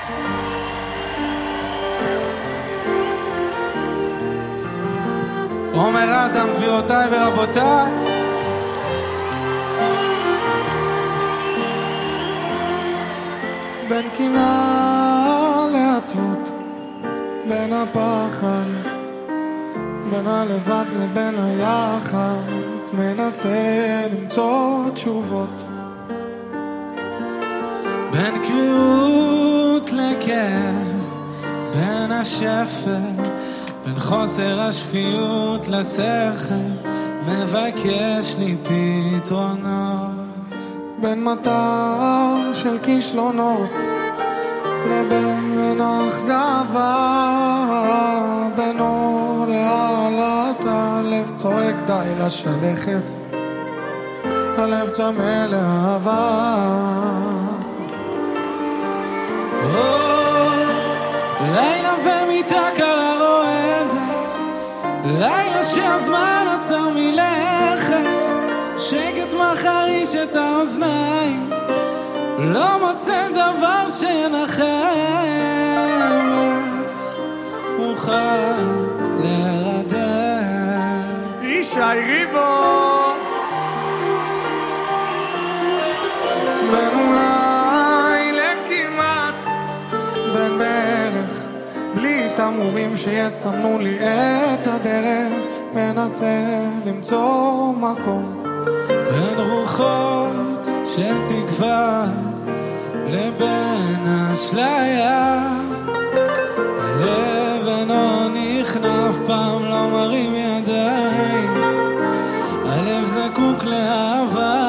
אומר אדם, גבירותיי ורבותיי, בין קנאה לעצבות, בין הפחד, בין הלבד לבין היחד, מנסה למצוא תשובות. בין קריאות לכאב, בין השפל, בין חוסר השפיות לשכל, מבקש לי פתרונות. בין מטר של כישלונות לבין אכזבה, בין אור להעלת הלב צועק די לשלכת, הלב צמא לאהבה. לילה ומיטה קרה רועדת, לילה שהזמן עצר מלכת, שקט מחריש את האוזניים, לא מוצא דבר שינחם. אוכל לרדם ישי ריבו, בין אולי לכמעט, בין בערך, בלי תמורים שיסמנו לי את הדרך, מנסה למצוא מקום בין רוחות של תקווה לבין אשליה. הלב אינו נכנע, אף פעם לא מרים ידיים, הלב זקוק לאהבה.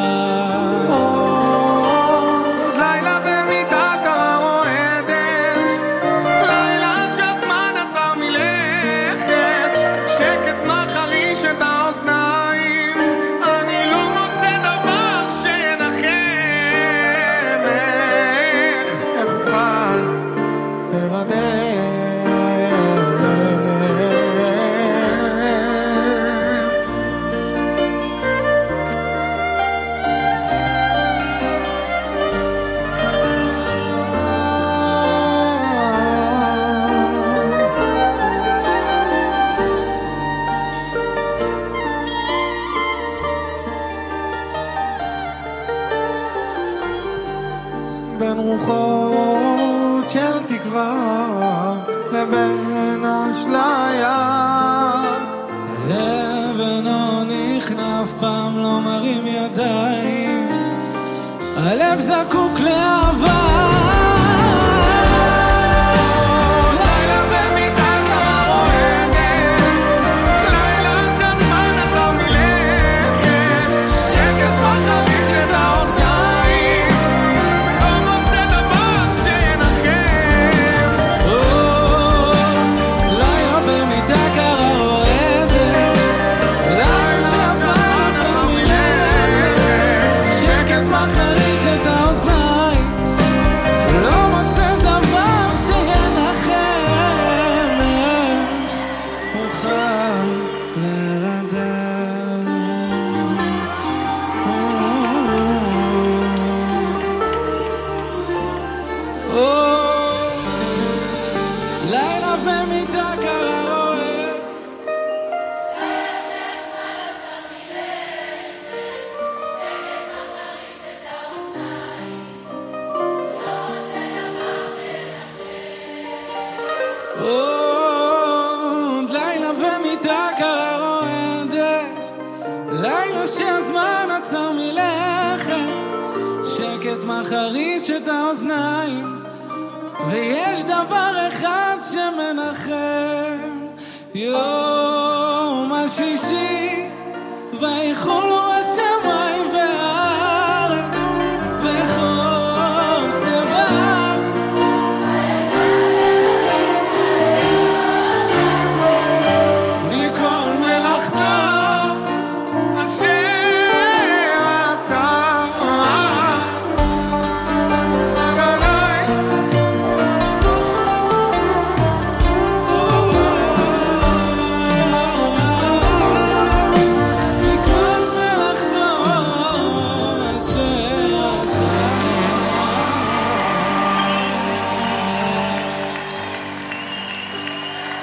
לילה במיטה קרה רועדת, לילה שהזמן עצר מלכת, שקט מחריש את האוזניים, אני לא מוצא דבר שינחם. איך אוכל לרדם בין רוחות של תקווה לבין אשליה. הלב אינו נכנע, אף פעם לא מרים ידיים, הלב זקוק לאהבה. לילה ומיטה קרה רועד, לילה ומיטה קרה רועדת, לילה שהזמן עצר מלכת, שקט מחריש את האוזניים, ויש דבר אחד שמנחם. יום השישי ויחולו השמיים,